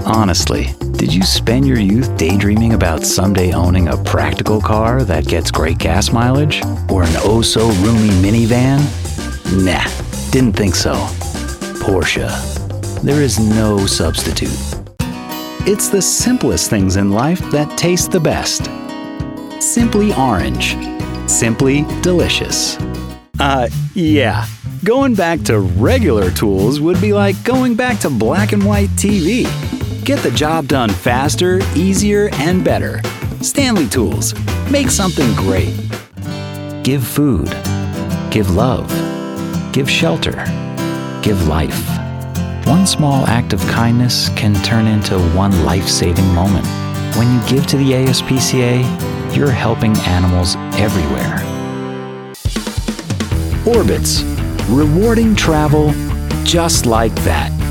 Honestly, did you spend your youth daydreaming about someday owning a practical car that gets great gas mileage? Or an oh-so-roomy minivan? Nah, didn't think so. Porsche. There is no substitute. It's the simplest things in life that taste the best. Simply orange. Simply delicious. Yeah. Going back to regular tools would be like going back to black and white TV. Get the job done faster, easier, and better. Stanley Tools. Make something great. Give food. Give love. Give shelter. Give life. One small act of kindness can turn into one life-saving moment. When you give to the ASPCA, you're helping animals everywhere. Orbitz. Rewarding travel just like that.